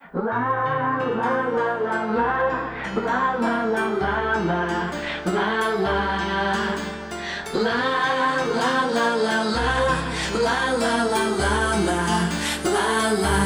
La la la la la la la la la la la la la la la la la.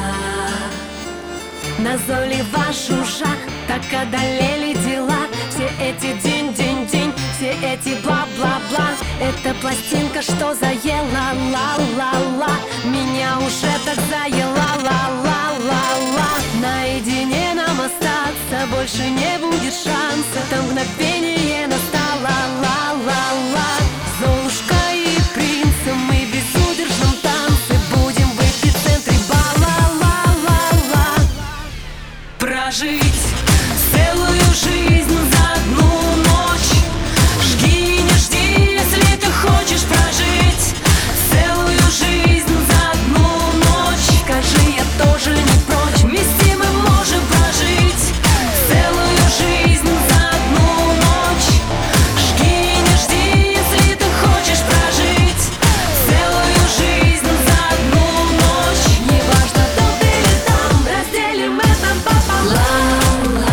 Назойли в ушах, так одолели дела. Все эти день, все эти бла-бла-бла. Это пластинка, что заела, ла-ла-ла. Меня уже так заела, ла-ла-ла-ла. Наедине нам остаться больше не будет шанса. Там мгновение настало, ла-ла-ла. Золушка и принцем мы в безудержном танце будем в эпицентре бала, ла-ла-ла. Прожить целую жизнь за одну ночь. Жги и не жди, если ты хочешь прожить целую жизнь за одну ночь. Скажи, я тоже не прочь, вместе мы можем прожить целую жизнь за одну ночь. Жги и не жди, если ты хочешь прожить целую жизнь за одну ночь. Неважно, тут или там, разделим это пополам.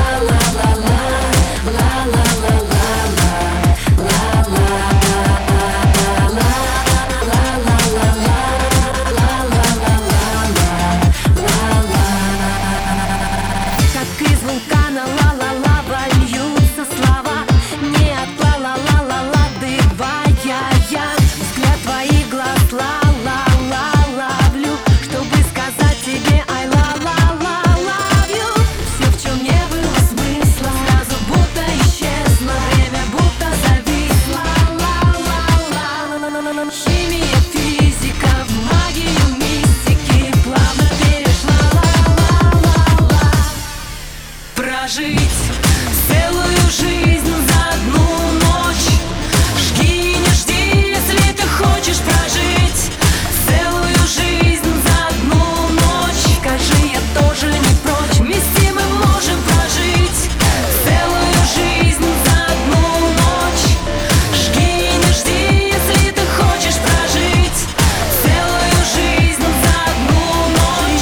Как из вулкана ла-ла-ла льются слова. Не от ла-ла-ла-ла-ла дывая я. Взгляд твоих глаз ла-ла-ла ловлю, чтобы сказать тебе I love you. Все, в чем не было смысла, сразу будто исчезло. Время будто зависло, ла-ла-ла. Химия, физика, в магию мистики плавно перешла, ла-ла-ла-ла. Прожить целую жизнь за одну ночь. Жги и не жди, если ты хочешь прожить целую жизнь за одну ночь. Скажи, я тоже не прочь, вместе мы можем прожить целую жизнь за одну ночь. Жги и не жди, если ты хочешь прожить целую жизнь за одну ночь.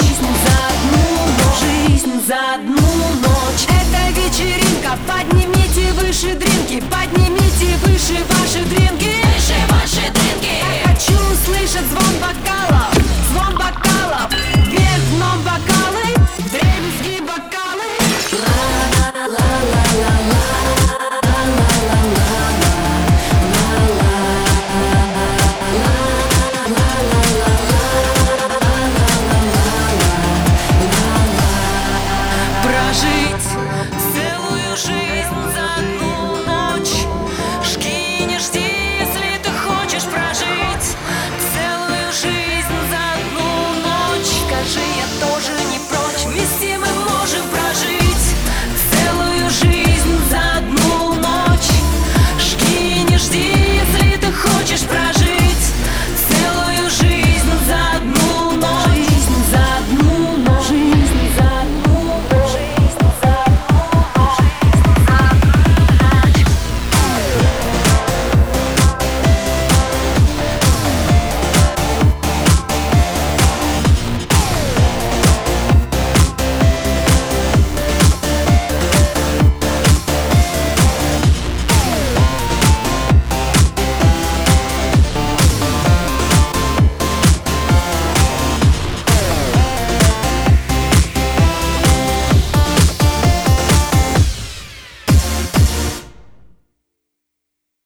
Жизнь за одну ночь. Это вечеринка, поднимите выше дринки, поднимите выше ваши дринки, выше ваши дринки. Я хочу услышать звон бокалов, вверх дном бокалы, дребезги бокалы. Прожить